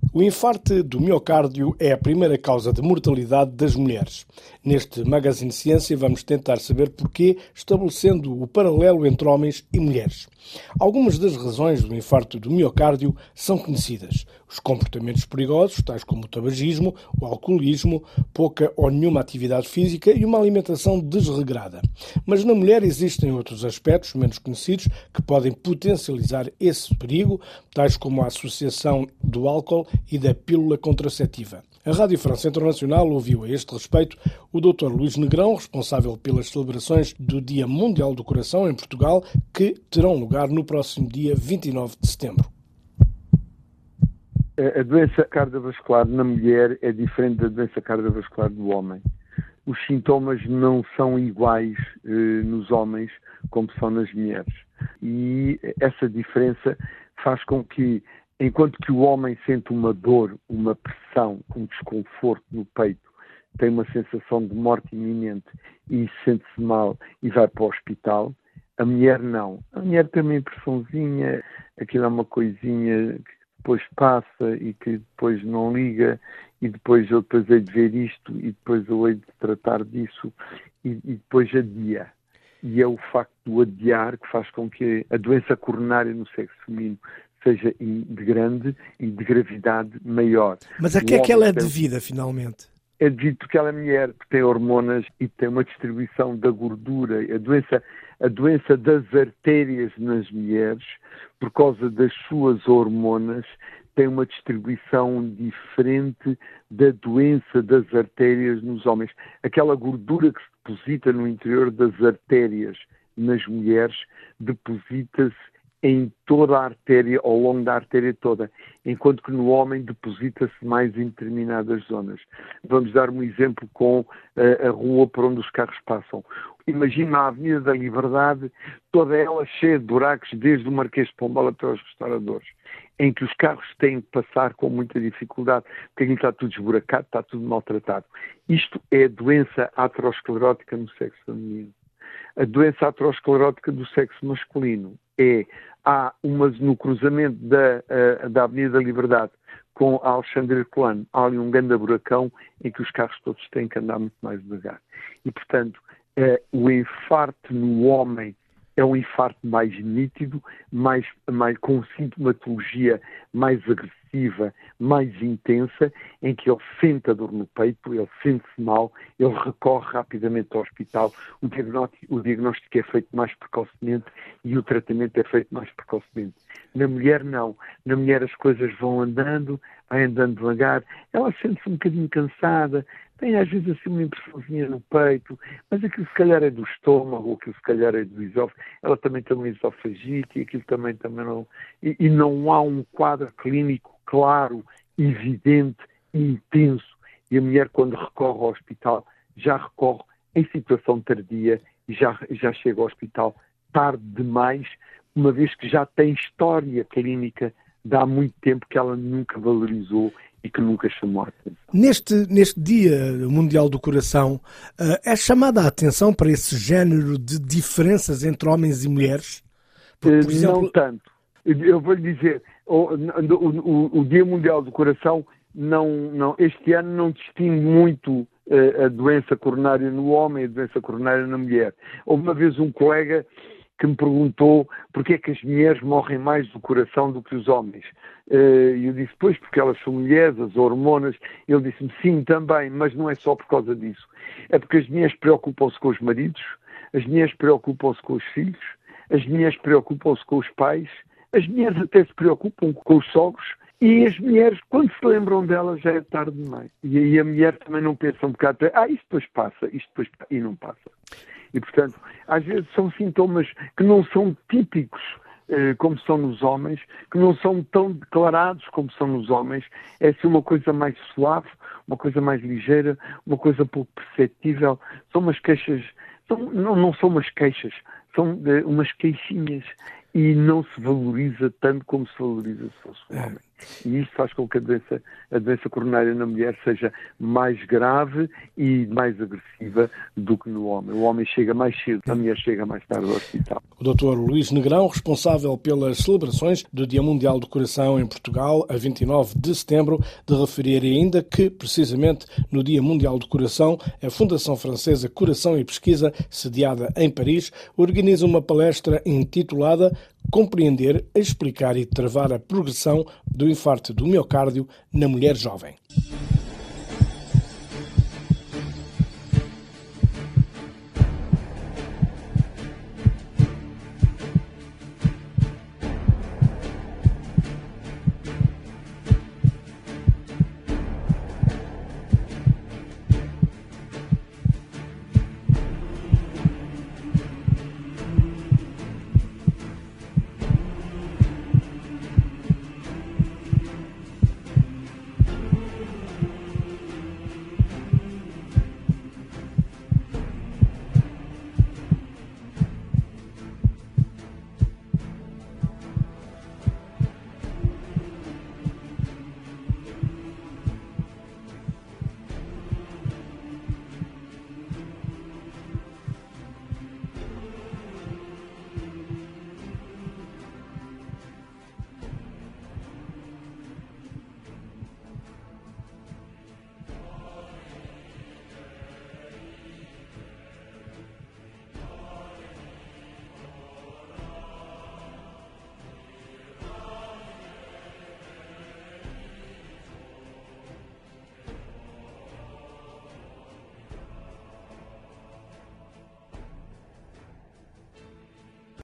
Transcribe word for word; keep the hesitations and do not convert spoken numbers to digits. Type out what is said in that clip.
O infarto do miocárdio é a primeira causa de mortalidade das mulheres. Neste Magazine Ciência vamos tentar saber porquê, estabelecendo o paralelo entre homens e mulheres. Algumas das razões do infarto do miocárdio são conhecidas. Os comportamentos perigosos, tais como o tabagismo, o alcoolismo, pouca ou nenhuma atividade física e uma alimentação desregrada. Mas na mulher existem outros aspectos menos conhecidos que podem potencializar esse perigo, tais como a associação do álcool e da pílula contraceptiva. A Rádio França Internacional ouviu a este respeito o doutor Luís Negrão, responsável pelas celebrações do Dia Mundial do Coração em Portugal, que terão lugar no próximo dia vinte e nove de setembro. A doença cardiovascular na mulher é diferente da doença cardiovascular do homem. Os sintomas não são iguais eh, nos homens como são nas mulheres. E essa diferença faz com que, enquanto que o homem sente uma dor, uma pressão, um desconforto no peito, tem uma sensação de morte iminente e sente-se mal e vai para o hospital, a mulher não. A mulher tem uma impressãozinha, aquilo é uma coisinha que depois passa e que depois não liga, e depois eu depois hei de ver isto, e depois eu hei de tratar disso, e, e depois adia. E é o facto do adiar que faz com que a doença coronária no sexo feminino seja de grande e de gravidade maior. Mas a que é que ela é devida, finalmente? É devido porque ela é mulher, porque tem hormonas e tem uma distribuição da gordura. A doença, a doença das artérias nas mulheres, por causa das suas hormonas, tem uma distribuição diferente da doença das artérias nos homens. Aquela gordura que se deposita no interior das artérias nas mulheres deposita-se em toda a artéria, ao longo da artéria toda, enquanto que no homem deposita-se mais em determinadas zonas. Vamos dar um exemplo com uh, a rua por onde os carros passam. Imagina a Avenida da Liberdade, toda ela cheia de buracos, desde o Marquês de Pombal até aos restauradores, em que os carros têm que passar com muita dificuldade, porque aqui está tudo esburacado, está tudo maltratado. Isto é a doença aterosclerótica no sexo feminino. A doença aterosclerótica do sexo masculino é, há umas, no cruzamento da, uh, da Avenida da Liberdade com a Alexandre Herculano, há ali um grande buracão em que os carros todos têm que andar muito mais devagar. E, portanto, uh, o infarto no homem é um infarto mais nítido, mais, mais, com sintomatologia mais agressiva, mais intensa, em que ele sente a dor no peito, ele sente-se mal, ele recorre rapidamente ao hospital, o diagnóstico, o diagnóstico é feito mais precocemente e o tratamento é feito mais precocemente. Na mulher, não. Na mulher as coisas vão andando, vai andando devagar, ela sente-se um bocadinho cansada, tem às vezes assim uma impressãozinha no peito, mas aquilo se calhar é do estômago, ou aquilo se calhar é do esófago, ela também tem uma esofagite, e aquilo também, também não... E, e não há um quadro clínico claro, evidente e intenso. E a mulher, quando recorre ao hospital, já recorre em situação tardia e já, já chega ao hospital tarde demais, uma vez que já tem história clínica de há muito tempo que ela nunca valorizou e que nunca chamou a atenção. Neste, neste Dia Mundial do Coração, é chamada a atenção para esse género de diferenças entre homens e mulheres? Porque, por exemplo... Não tanto. Eu vou-lhe dizer, o, o, o, o Dia Mundial do Coração, não, não, este ano não distingue muito uh, a doença coronária no homem e a doença coronária na mulher. Houve uma vez um colega que me perguntou porque é que as mulheres morrem mais do coração do que os homens. E eu disse, pois, porque elas são mulheres, as hormonas. Ele disse-me, sim, também, mas não é só por causa disso. É porque as mulheres preocupam-se com os maridos, as mulheres preocupam-se com os filhos, as mulheres preocupam-se com os pais, as mulheres até se preocupam com os sogros, e as mulheres, quando se lembram delas, já é tarde demais. E aí a mulher também não pensa um bocado, ah, isto depois passa, isto depois passa, e não passa. E, portanto, às vezes são sintomas que não são típicos, eh, como são nos homens, que não são tão declarados como são nos homens. É assim uma coisa mais suave, uma coisa mais ligeira, uma coisa pouco perceptível. São umas queixas, são, não, não são umas queixas, são eh, umas queixinhas. E não se valoriza tanto como se valoriza se fosse um homem. E isto faz com que a doença, a doença coronária na mulher seja mais grave e mais agressiva do que no homem. O homem chega mais cedo, a mulher chega mais tarde ao hospital. O doutor Luís Negrão, responsável pelas celebrações do Dia Mundial do Coração em Portugal, a vinte e nove de setembro, de referir ainda que, precisamente no Dia Mundial do Coração, a Fundação Francesa Coração e Pesquisa, sediada em Paris, organiza uma palestra intitulada Compreender, Explicar e Travar a Progressão do Infarto do Miocárdio na Mulher Jovem.